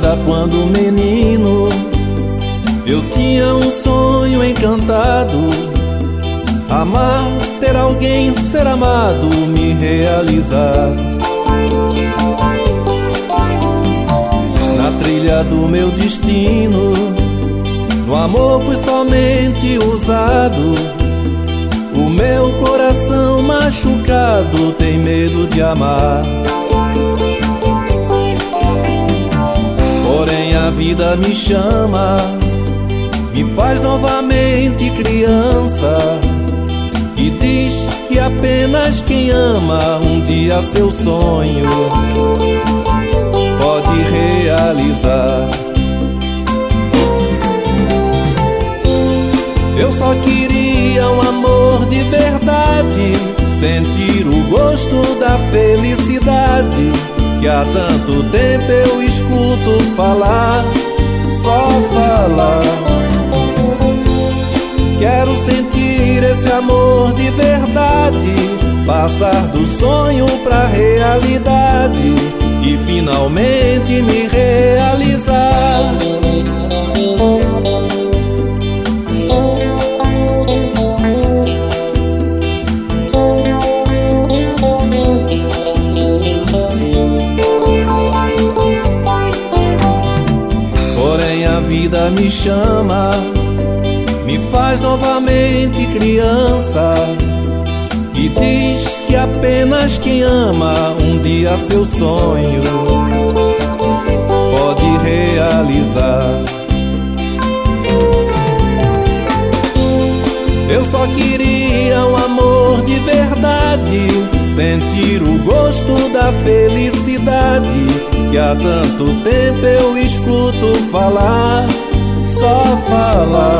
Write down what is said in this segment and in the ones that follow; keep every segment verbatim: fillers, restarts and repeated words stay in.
vida quando menino, eu tinha um sonho encantado: amar, ter alguém, ser amado, me realizar. Na trilha do meu destino, no amor fui somente usado. O meu coração machucado tem medo de amar. Porém a vida me chama, me faz novamente criança, e diz que apenas quem ama um dia seu sonho pode realizar. Eu só queria um amor de verdade, sentir o gosto da felicidade, que há tanto tempo eu escuto falar, só falar. Quero sentir esse amor de verdade, passar do sonho pra realidade e finalmente me realizar. Porém a vida me chama, me faz novamente criança, e diz que apenas quem ama um dia seu sonho pode realizar. Eu só queria um amor de verdade, sentir o gosto da felicidade, que há tanto tempo eu escuto falar, só falar.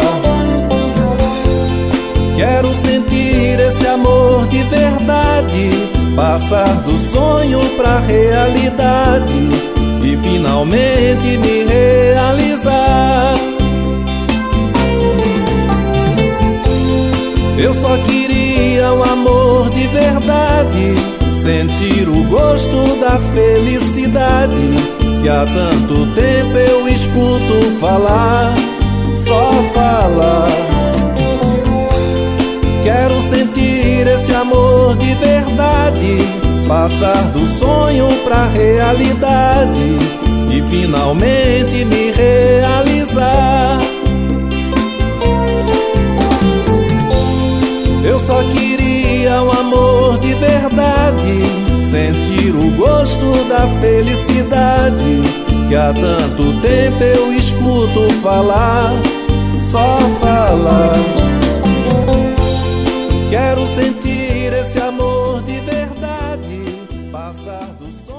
Quero sentir esse amor de verdade, passar do sonho pra realidade e finalmente me realizar. Eu só queria um amor de verdade, sentir o gosto da felicidade, que há tanto tempo eu escuto falar, só falar. Quero sentir esse amor de verdade, passar do sonho pra realidade e finalmente me realizar. Eu só queria um amor de verdade, sentir o gosto da felicidade, que há tanto tempo eu escuto falar, só falar. Quero sentir esse amor de verdade, passar do sonho.